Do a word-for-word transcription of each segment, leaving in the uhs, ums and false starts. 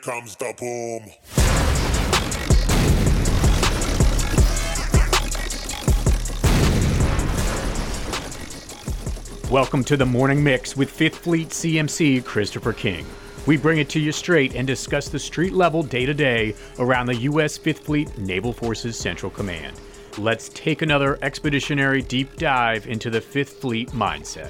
comes the boom. Welcome to the Morning Mix with Fifth Fleet C M C Christopher King. We bring it to you straight and discuss the street level day-to-day around the U S Fifth Fleet Naval Forces Central Command. Let's take another expeditionary deep dive into the Fifth Fleet mindset.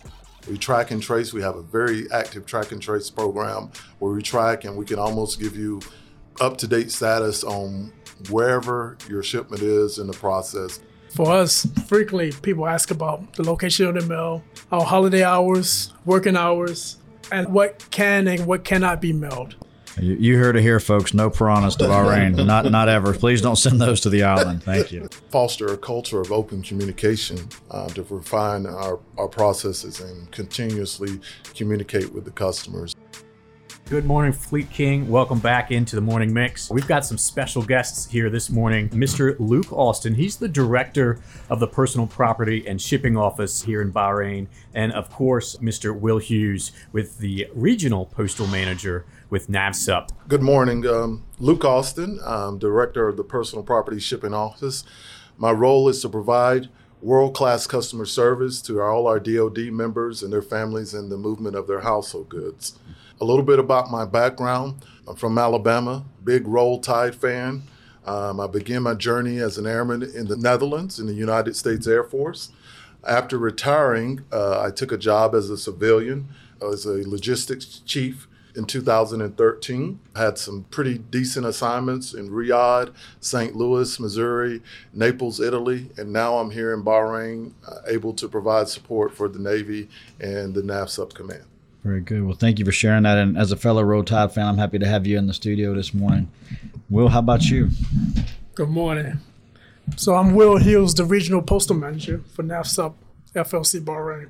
We track and trace. We have a very active track and trace program where we track and we can almost give you up-to-date status on wherever your shipment is in the process. For us, frequently people ask about the location of the mail, our holiday hours, working hours, and what can and what cannot be mailed. You, you heard it here, folks. No piranhas to Bahrain. not not ever. Please don't send those to the island. Thank you. Foster a culture of open communication uh, to refine our, our processes and continuously communicate with the customers. Good morning, Fleet King. Welcome back into the Morning Mix. We've got some special guests here this morning. Mister Luke Austin, he's the director of the Personal Property and Shipping Office here in Bahrain. And of course, Mister Will Hughes with the Regional Postal Manager with NAVSUP. Good morning. Um, Luke Austin, I'm director of the Personal Property Shipping Office. My role is to provide world-class customer service to all our D O D members and their families in the movement of their household goods. A little bit about my background. I'm from Alabama, big Roll Tide fan. Um, I began my journey as an airman in the Netherlands in the United States Air Force. After retiring, uh, I took a job as a civilian, as a logistics chief in two thousand thirteen. I had some pretty decent assignments in Riyadh, Saint Louis, Missouri, Naples, Italy, and now I'm here in Bahrain, uh, able to provide support for the Navy and the NAVSUP Command. Very good. Well, thank you for sharing that. And as a fellow Roll Tide fan, I'm happy to have you in the studio this morning. Will, how about you? Good morning. So I'm Will Hughes, the Regional Postal Manager for NAVSUP F L C Bahrain.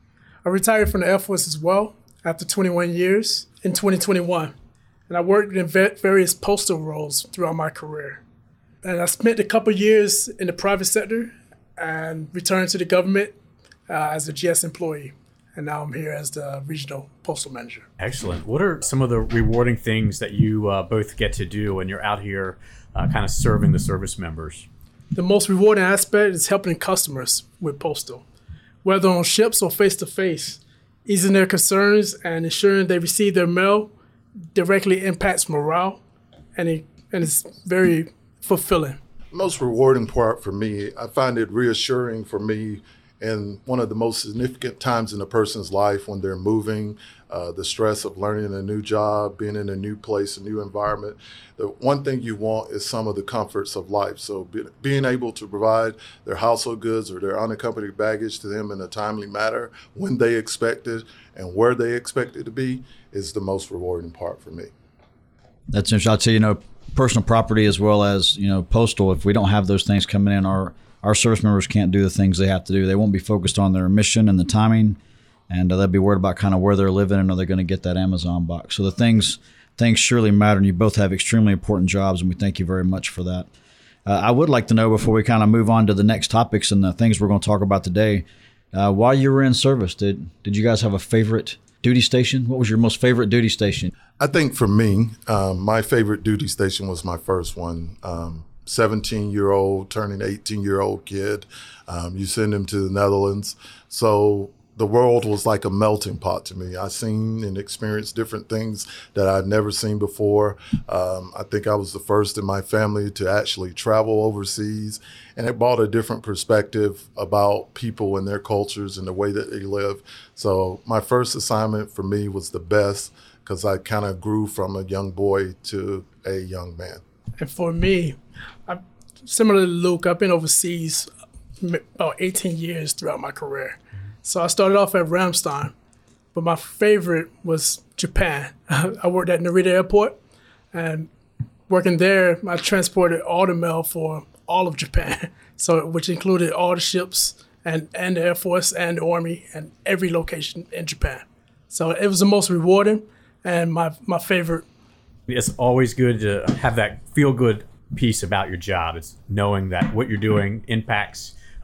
I retired from the Air Force as well after twenty-one years in twenty twenty-one. And I worked in various postal roles throughout my career. And I spent a couple years in the private sector and returned to the government uh, as a G S employee. And now I'm here as the Regional Postal Manager. Excellent. What are some of the rewarding things that you uh, both get to do when you're out here uh, kind of serving the service members? The most rewarding aspect is helping customers with postal, whether on ships or face-to-face. Easing their concerns and ensuring they receive their mail directly impacts morale, and, it, and it's very fulfilling. Most rewarding part for me, I find it reassuring for me and one of the most significant times in a person's life when they're moving, uh, the stress of learning a new job, being in a new place, a new environment. The one thing you want is some of the comforts of life. So be, being able to provide their household goods or their unaccompanied baggage to them in a timely manner when they expect it and where they expect it to be is the most rewarding part for me. That's interesting. I'll tell you, you know, personal property as well as, you know, postal, if we don't have those things coming in, our Our service members can't do the things they have to do. They won't be focused on their mission and the timing, and uh, they'll be worried about kind of where they're living and are they going to get that Amazon box. So the things things surely matter, and you both have extremely important jobs, and we thank you very much for that. Uh, I would like to know, before we kind of move on to the next topics and the things we're going to talk about today, uh, while you were in service, did did you guys have a favorite duty station? What was your most favorite duty station? I think for me, um, my favorite duty station was my first one. Um, seventeen-year-old turning eighteen-year-old kid. Um, you send him to the Netherlands. So the world was like a melting pot to me. I seen and experienced different things that I'd never seen before. Um, I think I was the first in my family to actually travel overseas, and it brought a different perspective about people and their cultures and the way that they live. So my first assignment for me was the best because I kind of grew from a young boy to a young man. And for me, I, similar to Luke, I've been overseas about eighteen years throughout my career. So I started off at Ramstein, but my favorite was Japan. I worked at Narita Airport, and working there, I transported all the mail for all of Japan, so which included all the ships and, and the Air Force and the Army and every location in Japan. So it was the most rewarding and my, my favorite. It's always good to have that feel-good piece about your job. It's knowing that what you're doing impacts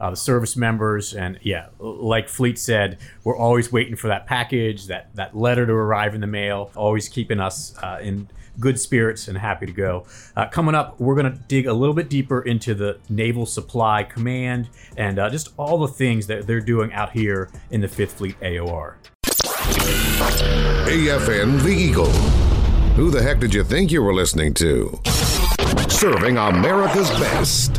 uh, the service members. And yeah, like Fleet said, we're always waiting for that package, that, that letter to arrive in the mail, always keeping us uh, in good spirits and happy to go. Uh, coming up, we're going to dig a little bit deeper into the Naval Supply Command and uh, just all the things that they're doing out here in the Fifth Fleet A O R. A F N The Eagle. Who the heck did you think you were listening to? Serving America's best.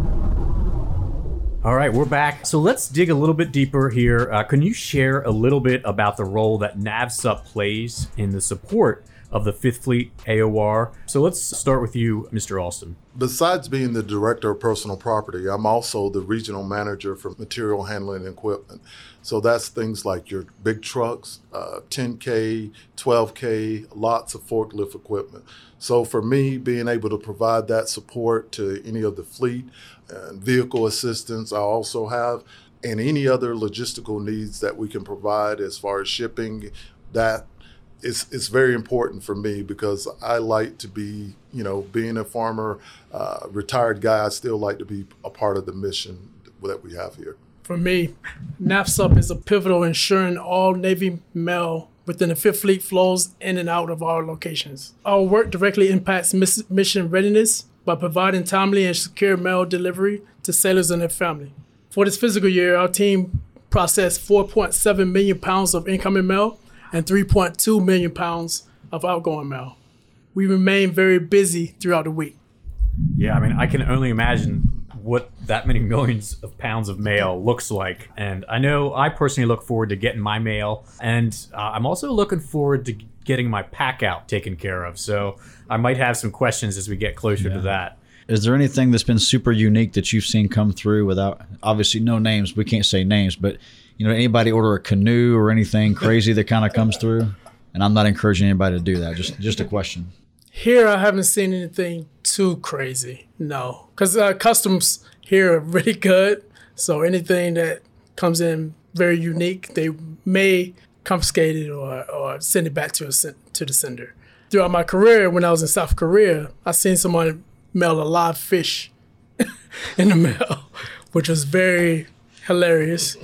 All right, we're back. So let's dig a little bit deeper here. Uh, can you share a little bit about the role that NAVSUP plays in the support of the Fifth Fleet A O R? So let's start with you, Mister Alston. Besides being the director of personal property, I'm also the regional manager for material handling and equipment. So that's things like your big trucks, uh, ten K, twelve K, lots of forklift equipment. So for me, being able to provide that support to any of the fleet and vehicle assistance I also have, and any other logistical needs that we can provide as far as shipping, that It's, it's very important for me because I like to be, you know, being a farmer, uh, retired guy, I still like to be a part of the mission that we have here. For me, NAVSUP is a pivotal ensuring all Navy mail within the Fifth Fleet flows in and out of our locations. Our work directly impacts miss- mission readiness by providing timely and secure mail delivery to sailors and their family. For this fiscal year, our team processed four point seven million pounds of incoming mail and three point two million pounds of outgoing mail. We remain very busy throughout the week. Yeah, I mean, I can only imagine what that many millions of pounds of mail looks like. And I know I personally look forward to getting my mail. And uh, I'm also looking forward to getting my pack out taken care of. So I might have some questions as we get closer yeah. to that. Is there anything that's been super unique that you've seen come through without, obviously no names, we can't say names, but you know, anybody order a canoe or anything crazy that kind of comes through? And I'm not encouraging anybody to do that. Just just a question. Here, I haven't seen anything too crazy, no. Because uh, customs here are really good. So anything that comes in very unique, they may confiscate it or, or send it back to, a, to the sender. Throughout my career, when I was in South Korea, I seen someone mail a live fish in the mail, which was very hilarious.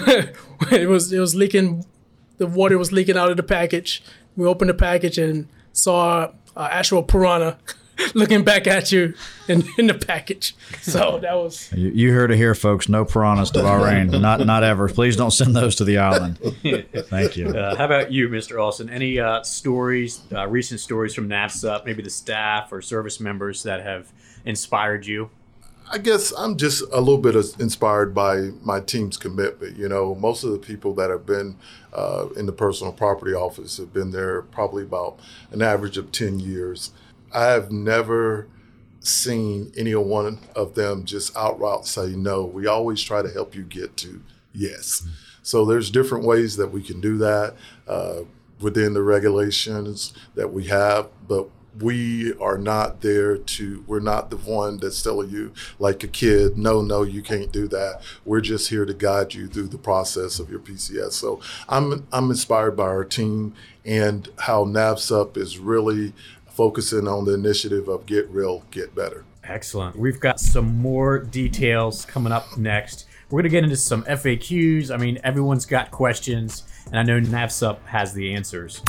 it was it was leaking, the water was leaking out of the package. We opened the package and saw an actual piranha looking back at you in, in the package. So that was. You, you heard it here, folks. No piranhas to Bahrain. not not ever. Please don't send those to the island. Thank you. Uh, how about you, Mister Alston? Any uh, stories, uh, recent stories from NAVSUP, maybe the staff or service members that have inspired you? I guess I'm just a little bit inspired by my team's commitment. You know, most of the people that have been uh, in the personal property office have been there probably about an average of ten years. I have never seen any one of them just outright say no. We always try to help you get to yes. Mm-hmm. So there's different ways that we can do that uh, within the regulations that we have, but we are not there to, we're not the one that's telling you like a kid, no, no, you can't do that. We're just here to guide you through the process of your P C S. So I'm I'm inspired by our team and how NAVSUP is really focusing on the initiative of Get Real, Get Better. Excellent. We've got some more details coming up next. We're going to get into some F A Qs. I mean, everyone's got questions, and I know NAVSUP has the answers.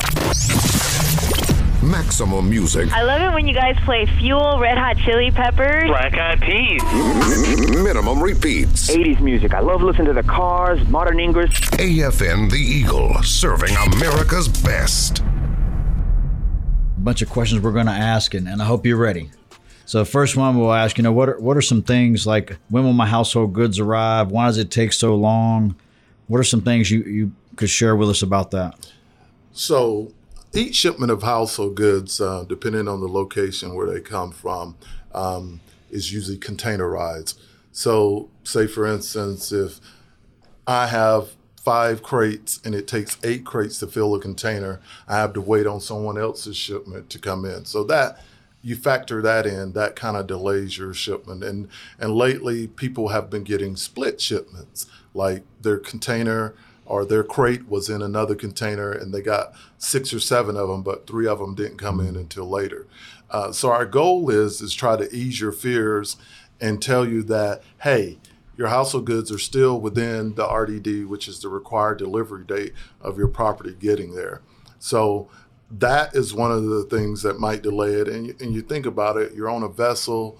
Maximum music. I love it when you guys play Fuel, Red Hot Chili Peppers, Black Eyed Peas. Minimum repeats. eighties music. I love listening to the Cars, Modern English. A F N The Eagle, serving America's best. A bunch of questions we're going to ask, and, and I hope you're ready. So first one we'll ask, you know, what are, what are some things like, when will my household goods arrive? Why does it take so long? What are some things you, you could share with us about that? So each shipment of household goods, uh, depending on the location where they come from, um, is usually containerized. So say, for instance, if I have five crates and it takes eight crates to fill a container, I have to wait on someone else's shipment to come in. So that, you factor that in, that kind of delays your shipment. And, and lately, people have been getting split shipments, like their container or their crate was in another container and they got six or seven of them, but three of them didn't come in until later. Uh, so our goal is is try to ease your fears and tell you that, hey, your household goods are still within the R D D, which is the required delivery date of your property getting there. So that is one of the things that might delay it. And you, and you think about it, you're on a vessel.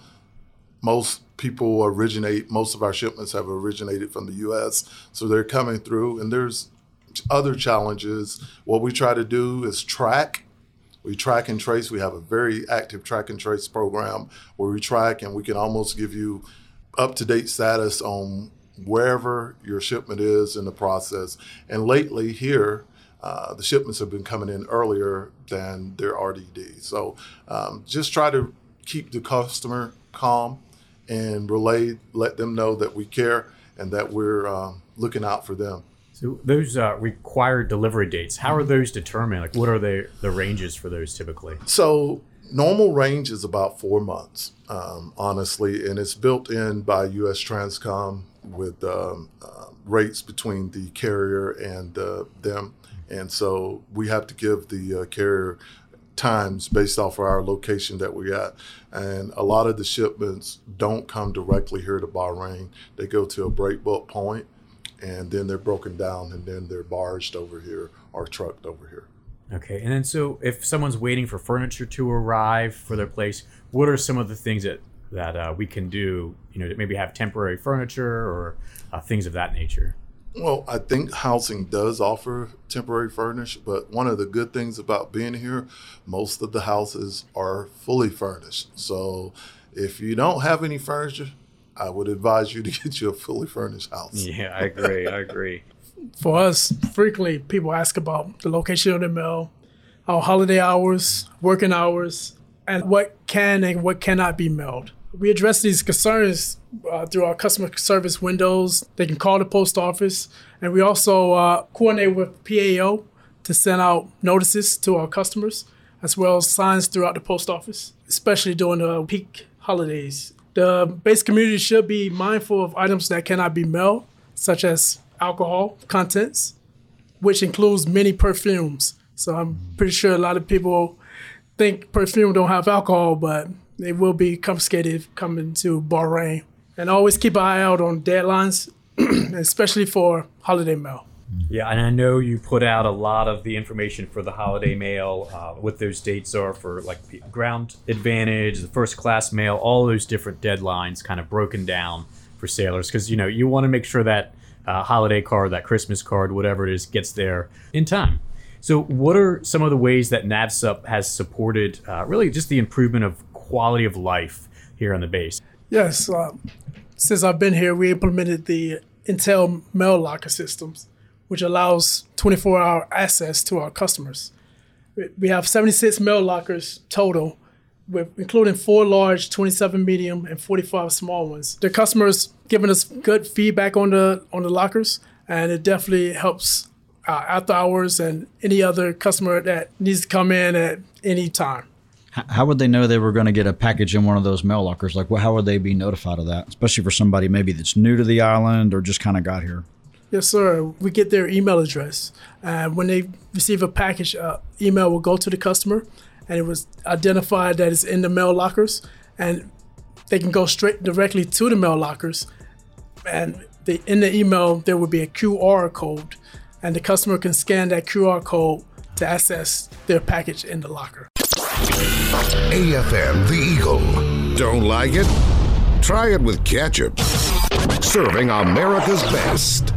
Most people originate, most of our shipments have originated from the U S, so they're coming through, and there's other challenges. What we try to do is track. We track and trace. We have a very active track and trace program where we track, and we can almost give you up-to-date status on wherever your shipment is in the process. And lately here, uh, the shipments have been coming in earlier than their R D D. So um, just try to keep the customer calm and relay, let them know that we care and that we're um, looking out for them. So those uh, required delivery dates, how are those determined? Like, what are they, the ranges for those typically? So normal range is about four months, um, honestly, and it's built in by U S Transcom with um, uh, rates between the carrier and uh, them. And so we have to give the uh, carrier times based off of our location that we're at. And a lot of the shipments don't come directly here to Bahrain. They go to a break bulk point, and then they're broken down, and then they're barged over here or trucked over here. Okay, and then so if someone's waiting for furniture to arrive for their place, what are some of the things that that uh, we can do? You know, to maybe have temporary furniture or uh, things of that nature. Well, I think housing does offer temporary furnish, but one of the good things about being here, most of the houses are fully furnished. So if you don't have any furniture, I would advise you to get you a fully furnished house. Yeah, I agree. I agree. For us, frequently people ask about the location of the mail, our holiday hours, working hours, and what can and what cannot be mailed. We address these concerns uh, through our customer service windows. They can call the post office, and we also uh, coordinate with P A O to send out notices to our customers, as well as signs throughout the post office, especially during the peak holidays. The base community should be mindful of items that cannot be mailed, such as alcohol contents, which includes many perfumes. So I'm pretty sure a lot of people think perfume don't have alcohol, but they will be confiscated coming to Bahrain. And always keep an eye out on deadlines, especially for holiday mail. Yeah, and I know you put out a lot of the information for the holiday mail, uh, what those dates are for like the ground advantage, the first class mail, all those different deadlines kind of broken down for sailors. Because, you know, you want to make sure that uh, holiday card, that Christmas card, whatever it is, gets there in time. So what are some of the ways that NAVSUP has supported uh, really just the improvement of quality of life here on the base? Yes, uh, since I've been here, we implemented the Intel mail locker systems, which allows twenty-four hour access to our customers. We have seventy-six mail lockers total, with including four large, twenty-seven medium, and forty-five small ones. The customers giving us good feedback on the on the lockers, and it definitely helps uh, after hours and any other customer that needs to come in at any time. How would they know they were going to get a package in one of those mail lockers? Like, how would they be notified of that, especially for somebody maybe that's new to the island or just kind of got here? Yes, sir. We get their email address. And when they receive a package, uh, email will go to the customer, and it was identified that it's in the mail lockers, and they can go straight directly to the mail lockers. And they, in the email, there will be a Q R code, and the customer can scan that Q R code to access their package in the locker. A F M The Eagle. Don't like it? Try it with ketchup. Serving America's best.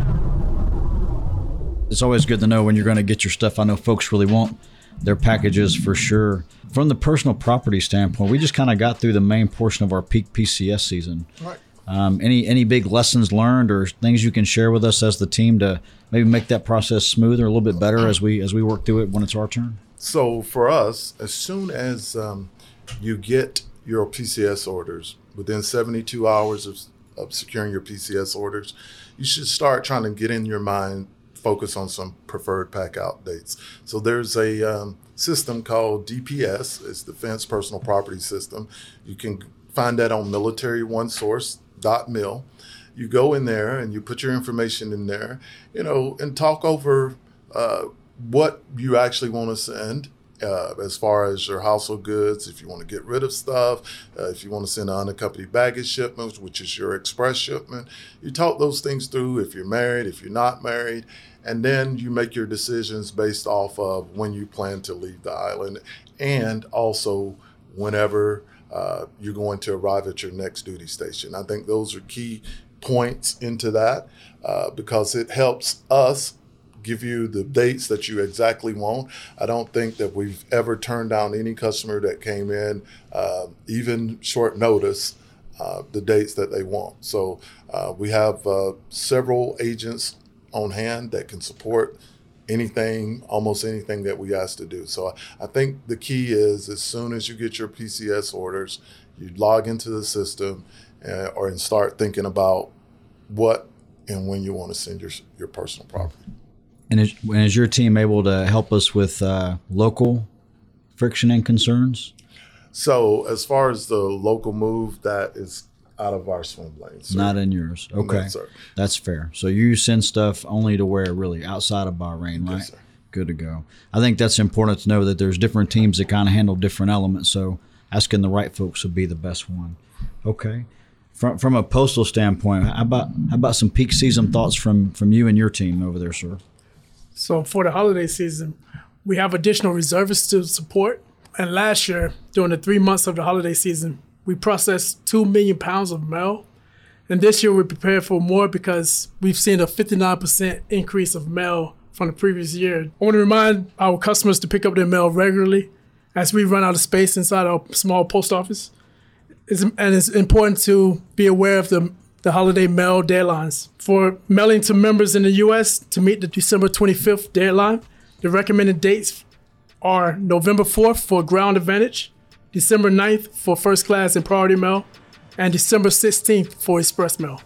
It's always good to know when you're going to get your stuff. I know folks really want their packages for sure. From the personal property standpoint, we just kind of got through the main portion of our peak P C S season. Right. Um, any any big lessons learned or things you can share with us as the team to maybe make that process smoother, a little bit better as we as we work through it when it's our turn? So for us, as soon as um, you get your P C S orders, within seventy-two hours of, of securing your P C S orders, you should start trying to get in your mind, focus on some preferred pack out dates. So there's a um, system called D P S, it's Defense Personal Property System. You can find that on military one source dot mil. You go in there and you put your information in there, you know, and talk over uh, what you actually want to send Uh, as far as your household goods, if you want to get rid of stuff, uh, if you want to send an unaccompanied baggage shipment, which is your express shipment, you talk those things through if you're married, if you're not married, and then you make your decisions based off of when you plan to leave the island and also whenever uh, you're going to arrive at your next duty station. I think those are key points into that uh, because it helps us give you the dates that you exactly want. I don't think that we've ever turned down any customer that came in, uh, even short notice, uh, the dates that they want. So uh, we have uh, several agents on hand that can support anything, almost anything that we ask to do. So I, I think the key is as soon as you get your P C S orders, you log into the system uh, or and start thinking about what and when you want to send your your personal property. And is, is your team able to help us with uh, local friction and concerns? So as far as the local move, that is out of our swim lane, sir. Not in yours. Okay. No, sir. That's fair. So you send stuff only to where really outside of Bahrain, right? Yes, sir. Good to go. I think that's important to know that there's different teams that kind of handle different elements. So asking the right folks would be the best one. Okay. From from a postal standpoint, how about how about some peak season thoughts from from you and your team over there, sir? So for the holiday season, we have additional reservists to support. And last year, during the three months of the holiday season, we processed two million pounds of mail. And this year we're prepared for more because we've seen a fifty-nine percent increase of mail from the previous year. I want to remind our customers to pick up their mail regularly as we run out of space inside our small post office. It's, and it's important to be aware of the the holiday mail deadlines. For mailing to members in the U S to meet the December twenty-fifth deadline, the recommended dates are November fourth for Ground Advantage, December ninth for First Class and Priority Mail, and December sixteenth for Express Mail.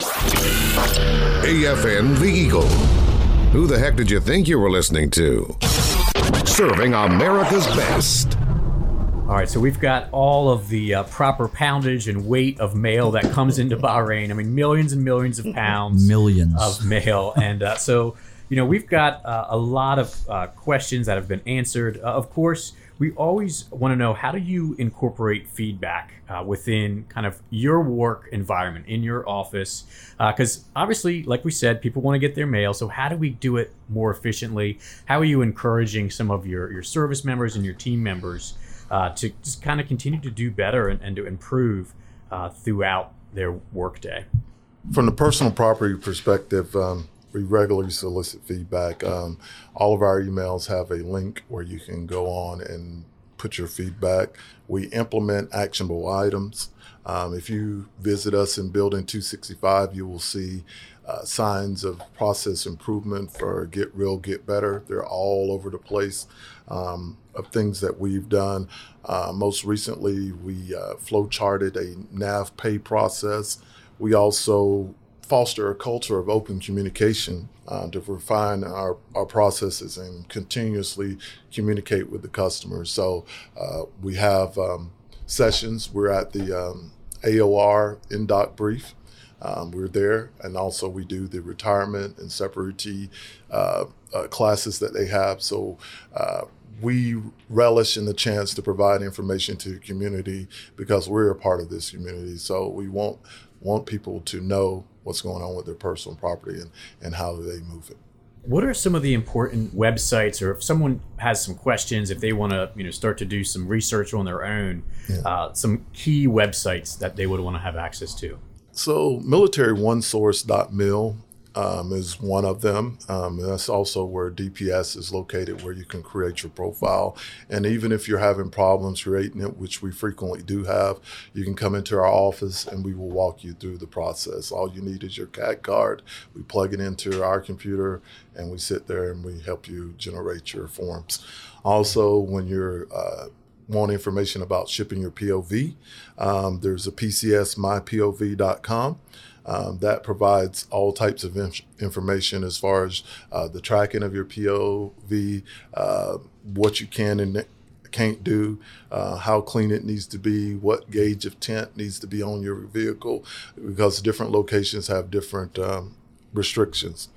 A F N The Eagle. Who the heck did you think you were listening to? Serving America's best. All right, so we've got all of the uh, proper poundage and weight of mail that comes into Bahrain. I mean, millions and millions of pounds Millions. of mail. And uh, so, you know, we've got uh, a lot of uh, questions that have been answered. Uh, of course, we always want to know, how do you incorporate feedback uh, within kind of your work environment, in your office? Because uh, obviously, like we said, people want to get their mail. So how do we do it more efficiently? How are you encouraging some of your, your service members and your team members Uh, to just kind of continue to do better and, and to improve uh, throughout their workday? From the personal property perspective, um, we regularly solicit feedback. Um, all of our emails have a link where you can go on and put your feedback. We implement actionable items. Um, if you visit us in Building two sixty-five, you will see uh, signs of process improvement for Get Real, Get Better. They're all over the place. Um, of things that we've done. Uh, most recently, we uh, flow charted a N A V pay process. We also foster a culture of open communication uh, to refine our, our processes and continuously communicate with the customers. So uh, we have um, sessions. We're at the um, A O R in-dock brief. Um, we're there, and also we do the retirement and separatee uh, uh, classes that they have. So uh, we relish in the chance to provide information to the community because we're a part of this community. So we want want people to know what's going on with their personal property and, and how they move it. What are some of the important websites, or if someone has some questions, if they want to, you know, start to do some research on their own, yeah. uh, some key websites that they would want to have access to? So military one source dot mil um, is one of them. Um, and that's also where D P S is located, where you can create your profile. And even if you're having problems creating it, which we frequently do have, you can come into our office and we will walk you through the process. All you need is your C A D card. We plug it into our computer and we sit there and we help you generate your forms. Also, when you're uh, want information about shipping your P O V, um, there's a P C S my P O V dot com. Um, that provides all types of inf- information as far as uh, the tracking of your P O V, uh, what you can and can't do, uh, how clean it needs to be, what gauge of tint needs to be on your vehicle, because different locations have different um, restrictions.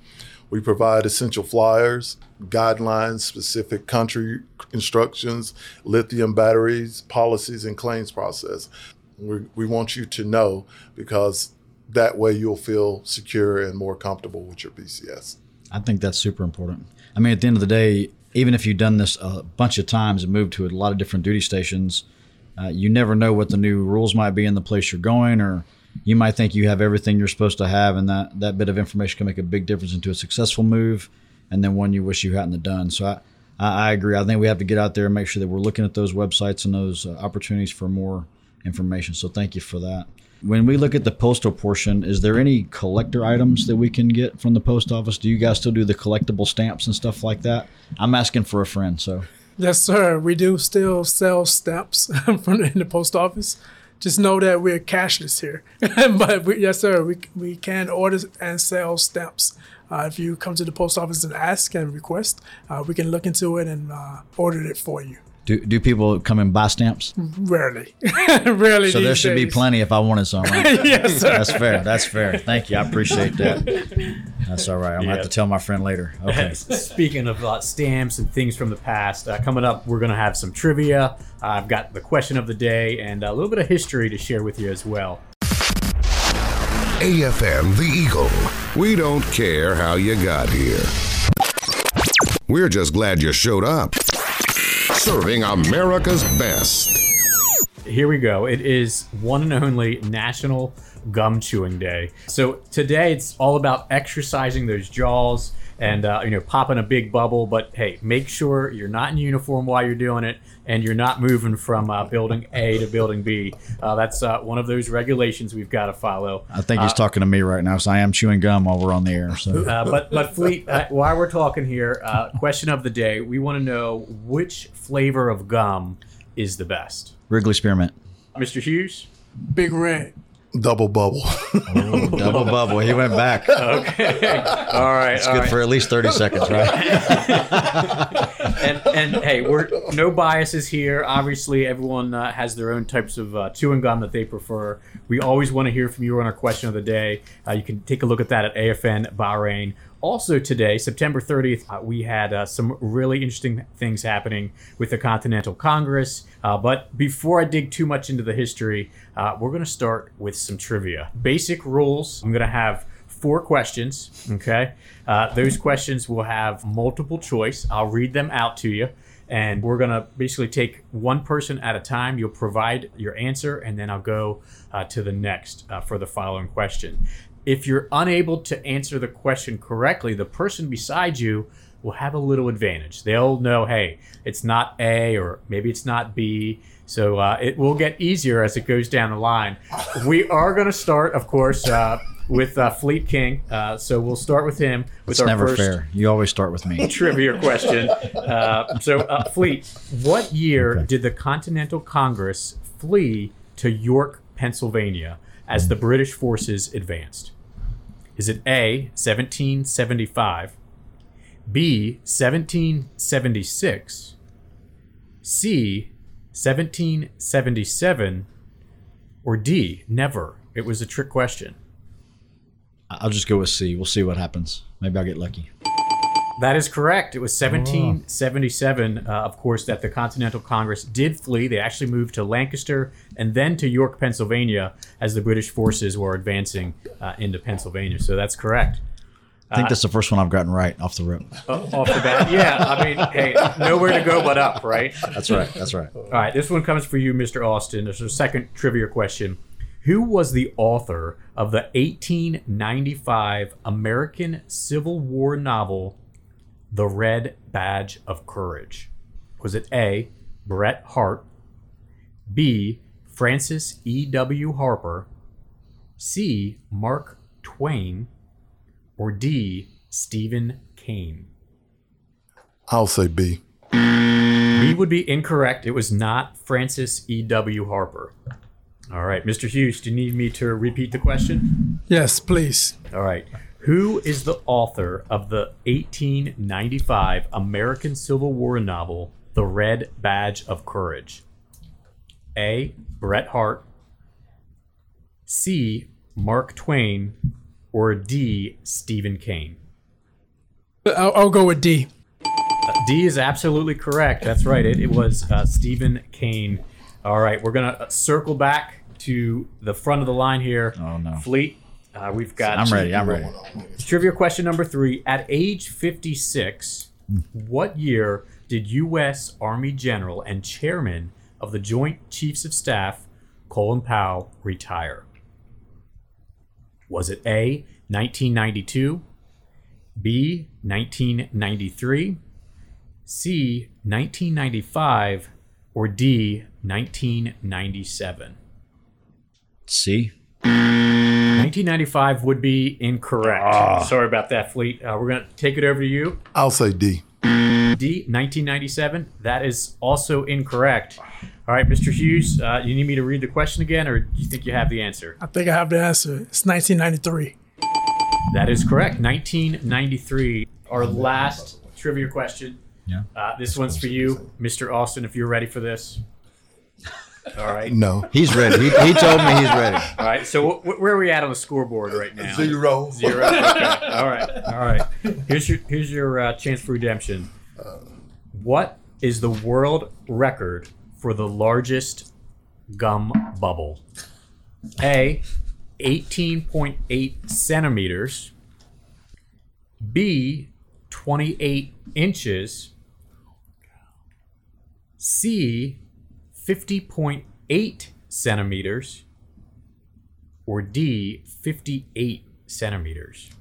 We provide essential flyers, guidelines, specific country instructions, lithium batteries, policies, and claims process. We, we want you to know, because that way you'll feel secure and more comfortable with your P C S. I think that's super important. I mean, at the end of the day, even if you've done this a bunch of times and moved to a lot of different duty stations, uh, you never know what the new rules might be in the place you're going, or you might think you have everything you're supposed to have, and that, that bit of information can make a big difference into a successful move and then one you wish you hadn't have done. So I, I, I agree. I think we have to get out there and make sure that we're looking at those websites and those uh, opportunities for more information. So thank you for that. When we look at the postal portion, is there any collector items that we can get from the post office? Do you guys still do the collectible stamps and stuff like that? I'm asking for a friend, so. Yes, sir. We do still sell stamps from in the post office. Just know that we're cashless here. But we, yes, sir, we we can order and sell stamps. Uh, if you come to the post office and ask and request, uh, we can look into it and uh, order it for you. Do do people come and buy stamps? Rarely. Rarely. So there should days. be plenty if I wanted some, right? Yes, sir. That's fair. That's fair. Thank you. I appreciate that. That's all right. I'm going to Yeah. have to tell my friend later. Okay. Speaking of uh, stamps and things from the past, uh, coming up, we're going to have some trivia. Uh, I've got the question of the day and a little bit of history to share with you as well. A F M The Eagle. We don't care how you got here. We're just glad you showed up. Serving America's best. Here we go. It is one and only National Gum Chewing Day. So today it's all about exercising those jaws and uh, you know, popping a big bubble. But hey, make sure you're not in uniform while you're doing it, and you're not moving from uh, building A to building B. Uh, that's uh, one of those regulations we've got to follow. I think he's uh, talking to me right now, so I am chewing gum while we're on the air. So, uh, but but Fleet, uh, while we're talking here, uh, question of the day: we want to know which flavor of gum is the best. Wrigley Spearmint. Mister Hughes? Big Red. Double bubble. Oh, double bubble. He went back. Okay. All right. It's all good right. for at least thirty seconds, right? and and hey, we're no biases here. Obviously, everyone uh, has their own types of uh, chewing gum that they prefer. We always want to hear from you on our question of the day. Uh, you can take a look at that at A F N Bahrain. Also today, September thirtieth, uh, we had uh, some really interesting things happening with the Continental Congress. Uh, but before I dig too much into the history, uh, we're going to start with some trivia. Basic rules. I'm going to have four questions, okay? Uh, those questions will have multiple choice. I'll read them out to you, and we're going to basically take one person at a time. You'll provide your answer, and then I'll go uh, to the next uh, for the following question. If you're unable to answer the question correctly, the person beside you will have a little advantage. They'll know, hey, it's not A, or maybe it's not B. So uh, it will get easier as it goes down the line. We are going to start, of course, uh, with uh, Fleet King. Uh, so we'll start with him with It's our never first fair. You always start with me. trivia question. Uh, so, uh, Fleet, what year Okay. did the Continental Congress flee to York, Pennsylvania, as the British forces advanced? Is it A, seventeen seventy-five, B, seventeen seventy-six, C, seventeen seventy-seven, or D, never? It was a trick question. I'll just go with C. We'll see what happens. Maybe I'll get lucky. That is correct. It was seventeen seventy-seven, uh, of course, that the Continental Congress did flee. They actually moved to Lancaster and then to York, Pennsylvania, as the British forces were advancing uh, into Pennsylvania. So that's correct. I think that's the first one I've gotten right off the rip. Uh, off the bat, yeah. I mean, hey, nowhere to go but up, right? That's right. That's right. All right, this one comes for you, Mister Austin. There's a second trivia question. Who was the author of the eighteen ninety-five American Civil War novel, The Red Badge of Courage? Was it A, Bret Harte, B, Francis E W Harper, C, Mark Twain, or D, Stephen Kane? I'll say B. B would be incorrect. It was not Francis E W Harper. All right, Mister Hughes, do you need me to repeat the question? Yes, please. All right. Who is the author of the eighteen ninety-five American Civil War novel, The Red Badge of Courage? A, Bret Harte, C, Mark Twain, or D, Stephen Kane? I'll, I'll go with D. D is absolutely correct. That's right. It, it was uh, Stephen Kane. All right, we're going to circle back to the front of the line here. Oh, no. Fleet, uh, we've got... I'm ready. I'm ready. Trivia question number three. At age fifty-six, what year did U S Army General and Chairman of the Joint Chiefs of Staff, Colin Powell, retire? Was it A, nineteen ninety-two, B, nineteen ninety-three, C, nineteen ninety-five, or D, nineteen ninety-seven? C. nineteen ninety-five would be incorrect. Sorry about that, Fleet. Uh, we're going to take it over to you. I'll say D. D, nineteen ninety-seven. That is also incorrect. All right, Mister Hughes, uh, you need me to read the question again, or do you think you have the answer? I think I have the answer. It's nineteen ninety-three. That is correct. nineteen ninety-three. Our last trivia question. Yeah. Uh, this one's for you, Mister Austin, if you're ready for this. All right. No. He's ready. He, he told me he's ready. All right. So wh- where are we at on the scoreboard right now? Zero. Zero. Okay. All right. All right. Here's your here's your uh, chance for redemption. What is the world record for the largest gum bubble? A, eighteen point eight centimeters. B, twenty-eight inches. C, fifty point eight centimeters. Or D, fifty-eight centimeters.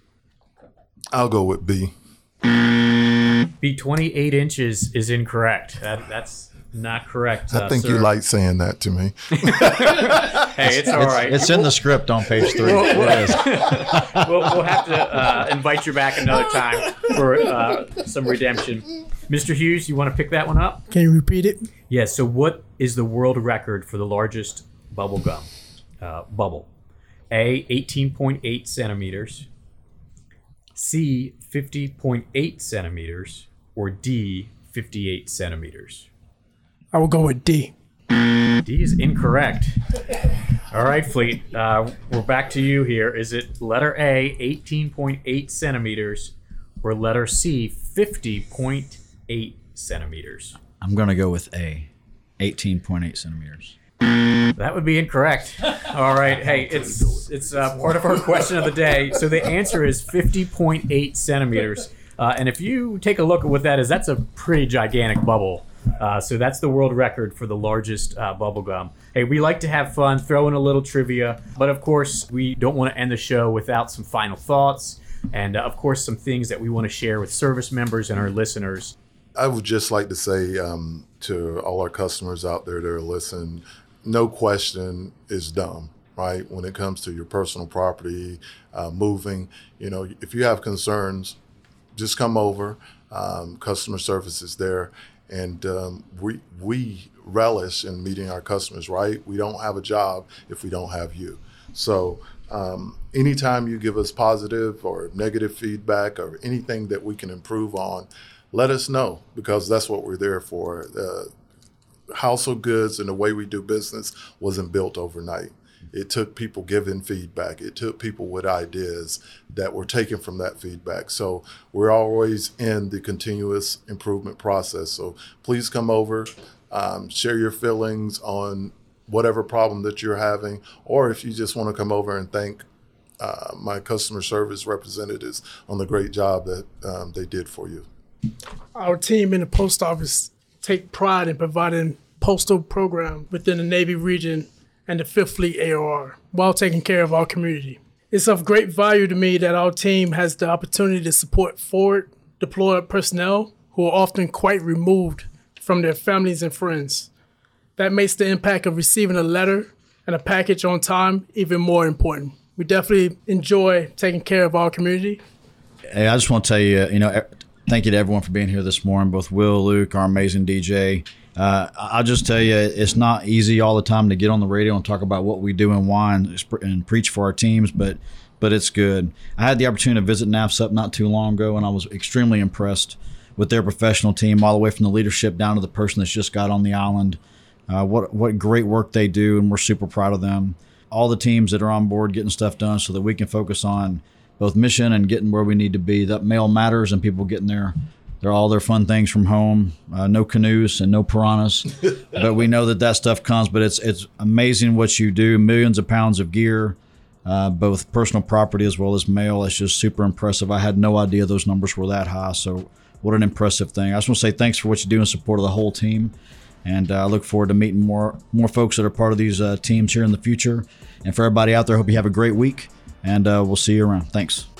I'll go with B. B, twenty-eight inches is incorrect. That that's not correct. I uh, think sir. you like saying that to me. Hey, it's all right. It's in the script on page three. It is. We'll, we'll have to uh, invite you back another time for uh, some redemption. Mister Hughes, you want to pick that one up? Can you repeat it? Yes. So, what is the world record for the largest bubble gum uh, bubble? A, eighteen point eight centimeters. C, fifty point eight centimeters. Or D, fifty-eight centimeters. I will go with D. D is incorrect. All right, Fleet. Uh, we're back to you here. Is it letter A, eighteen point eight centimeters, or letter C, fifty point eight centimeters? I'm going to go with A, eighteen point eight centimeters. That would be incorrect. All right. Hey, it's it's uh, part of our question of the day. So the answer is fifty point eight centimeters. Uh, and if you take a look at what that is, that's a pretty gigantic bubble. Uh, so that's the world record for the largest uh, bubble gum. Hey, we like to have fun, throw in a little trivia, but of course, we don't want to end the show without some final thoughts and, uh, of course, some things that we want to share with service members and our listeners. I would just like to say um, to all our customers out there that are listening, no question is dumb, right? When it comes to your personal property, uh, moving, you know, if you have concerns, just come over. Um, customer service is there. And um, we we relish in meeting our customers, right? We don't have a job if we don't have you. So um, anytime you give us positive or negative feedback or anything that we can improve on, let us know, because that's what we're there for. Uh, Household Goods and the way we do business wasn't built overnight. It took people giving feedback. It took people with ideas that were taken from that feedback. So we're always in the continuous improvement process. So please come over, um, share your feelings on whatever problem that you're having, or if you just want to come over and thank uh, my customer service representatives on the great job that um, they did for you. Our team in the post office take pride in providing postal program within the Navy region and the Fifth Fleet A O R while taking care of our community. It's of great value to me that our team has the opportunity to support forward deployed personnel who are often quite removed from their families and friends. That makes the impact of receiving a letter and a package on time even more important. We definitely enjoy taking care of our community. Hey, I just want to tell you, you know, thank you to everyone for being here this morning, both Will, Luke, our amazing D J. Uh, I'll just tell you, it's not easy all the time to get on the radio and talk about what we do and why and, and preach for our teams, but but it's good. I had the opportunity to visit NAVSUP not too long ago, and I was extremely impressed with their professional team, all the way from the leadership down to the person that's just got on the island. Uh, what what great work they do, and we're super proud of them. All the teams that are on board getting stuff done so that we can focus on both mission and getting where we need to be. That mail matters, and people getting their They're all their fun things from home. Uh, no canoes and no piranhas, but we know that that stuff comes. But it's it's amazing what you do. Millions of pounds of gear, uh, both personal property as well as mail. It's just super impressive. I had no idea those numbers were that high. So what an impressive thing. I just want to say thanks for what you do in support of the whole team. And uh, I look forward to meeting more more folks that are part of these uh, teams here in the future. And for everybody out there, I hope you have a great week. And uh, we'll see you around. Thanks.